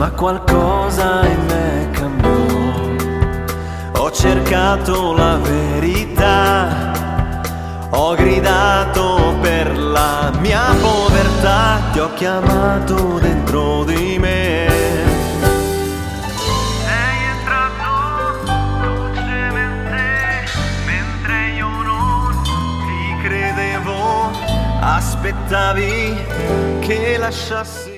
ma qualcosa in me cambiò. Ho cercato la verità, ho gridato per la mia povertà, ti ho chiamato dentro di me. Sei entrato dolcemente mentre io non ti credevo, aspettavi che lasciassi